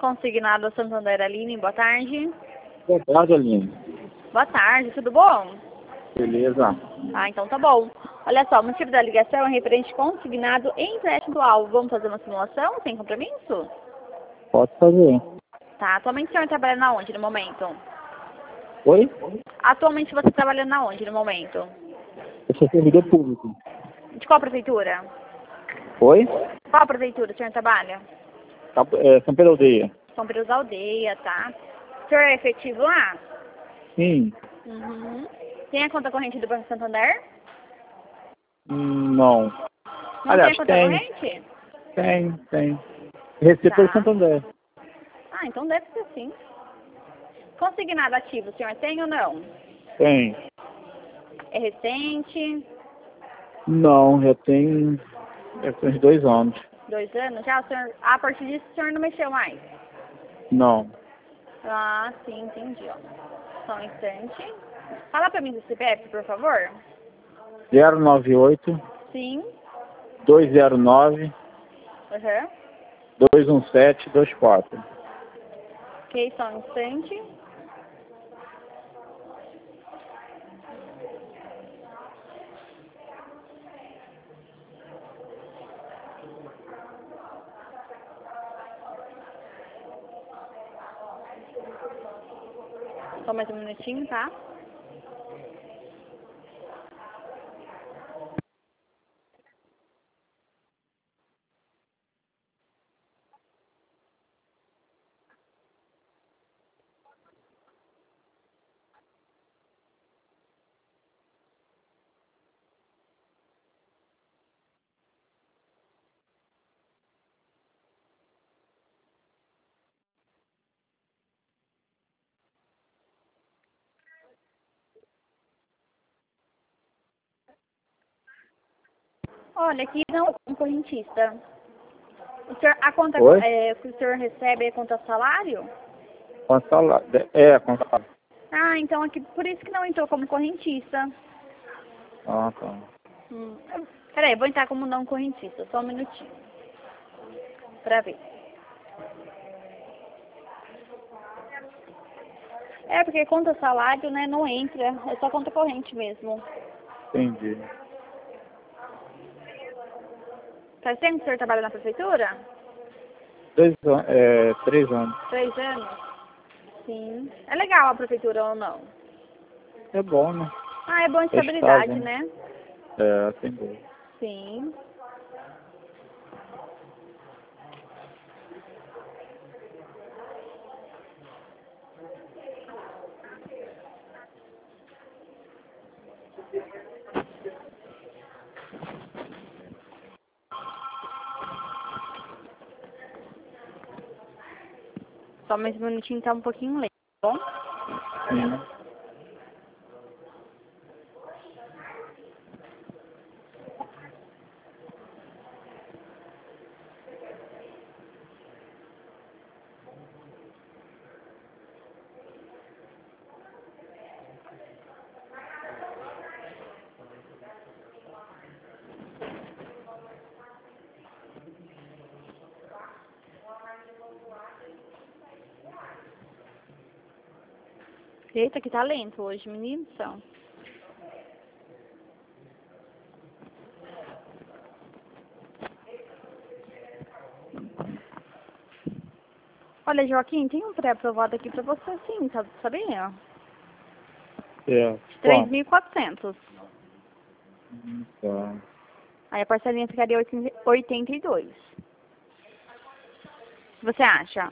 Consignado Santander Aline, boa tarde. Boa tarde, Aline. Boa tarde, tudo bom? Beleza. Ah, então tá bom. Olha só, o motivo da ligação é referente consignado em empréstimo alvo. Vamos fazer uma simulação sem compromisso? Pode fazer. Tá, atualmente o senhor trabalha na onde no momento? Oi? Atualmente você trabalha na onde no momento? Eu sou servidor público. De qual prefeitura? Oi? Qual prefeitura o senhor trabalha? São Pedro Aldeia. São Pedro da Aldeia, tá? O senhor é efetivo lá? Sim. Uhum. Tem a conta corrente do Banco Santander? Não. Não Aliás, tem a conta corrente? Tem. Recebi pelo Tá. Santander. Ah, então deve ser sim. Consignado ativo, o senhor tem ou não? Tem. É recente? Não, já tem uns 2 anos. 2 anos já? O senhor, a partir disso o senhor não mexeu mais? Não. Ah, sim, entendi, ó. Só um instante. Fala pra mim do CPF, por favor. 098 Sim. 209 Aham. 217 24. Ok, só um instante. Só mais um minutinho, tá? Olha, aqui não é um correntista. O senhor, a conta Oi? que o senhor recebe é conta salário? Com salário. Com salário. Ah, então aqui, por isso que não entrou como correntista. Ah, tá. Hum. Peraí, vou entrar como não correntista, só um minutinho. Pra ver. É, porque conta salário, né, não entra, é só conta corrente mesmo. Entendi. Faz tempo que o senhor trabalha na prefeitura? 3 anos. 3 anos? Sim. É legal a prefeitura ou não? É bom, né? Ah, é bom É estabilidade, estável. né? Sem dúvida. Sim. Só mais um minutinho, tá um pouquinho lento, tá bom? Sim. Eita, que tá lento hoje, menino do céu. Olha, Joaquim, tem um pré-aprovado aqui pra você sim, sabia? Quanto? 3.400. Tá. Aí a parcelinha ficaria 82. O que você acha?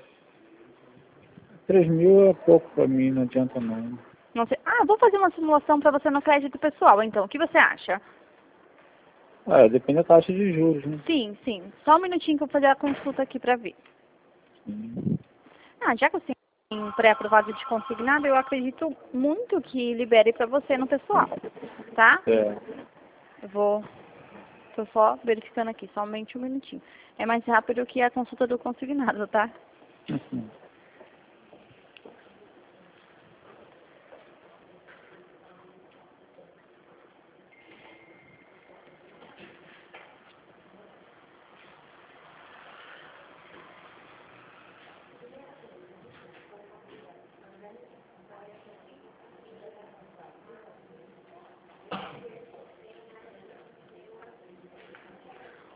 3 mil é pouco pra mim, não adianta não. Não sei. Ah, vou fazer uma simulação pra você no crédito pessoal, então. O que você acha? Depende da taxa de juros, né? Sim, sim. Só um minutinho que eu vou fazer a consulta aqui pra ver. Sim. Ah, já que você tem um pré-aprovado de consignado, eu acredito muito que libere pra você no pessoal, tá? Eu tô só verificando aqui, somente um minutinho. É mais rápido que a consulta do consignado, tá?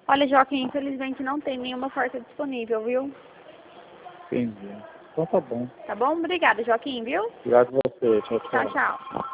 Olha, Joaquim, infelizmente não tem nenhuma oferta disponível, viu? Entendi. Então tá bom. Tá bom? Obrigada, Joaquim, viu? Obrigado a você. Tchau, tchau. Tchau, tchau.